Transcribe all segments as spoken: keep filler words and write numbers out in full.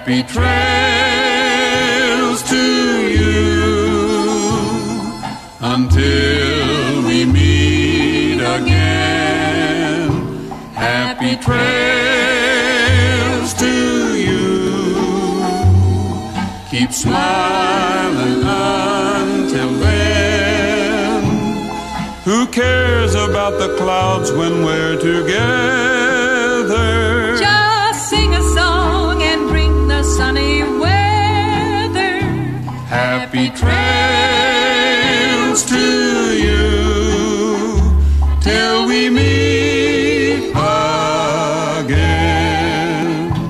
Happy trails to you until we meet again. Happy trails to you. Keep smiling until then. Who cares about the clouds when we're together? Just sing a song and bring the sunny weather. Happy trails to you till we meet again.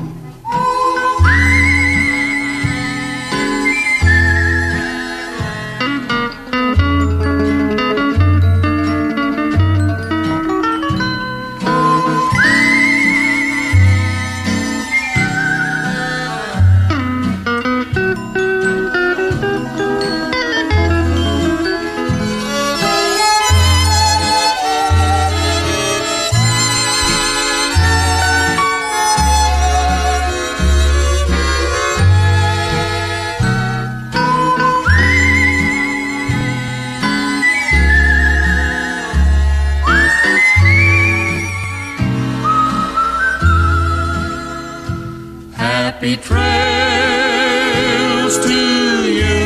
Happy trails to you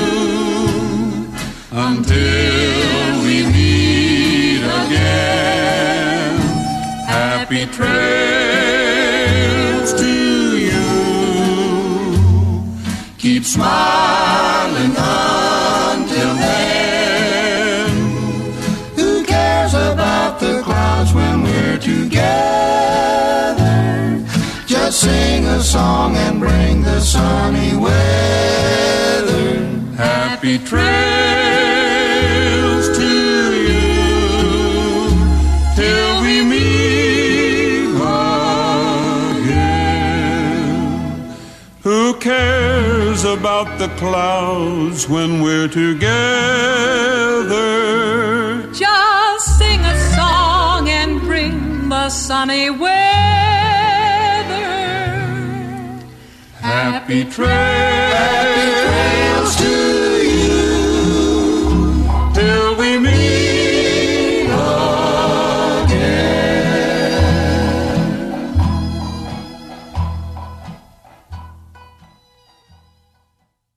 until we meet again. Happy trails to you. Keep smiling until then. Who cares about the clouds when we're together? Just sing a song and bring the sunny weather. Happy trails to you till we meet again. Who cares about the clouds when we're together? Just sing a song and bring the sunny weather. Happy trails.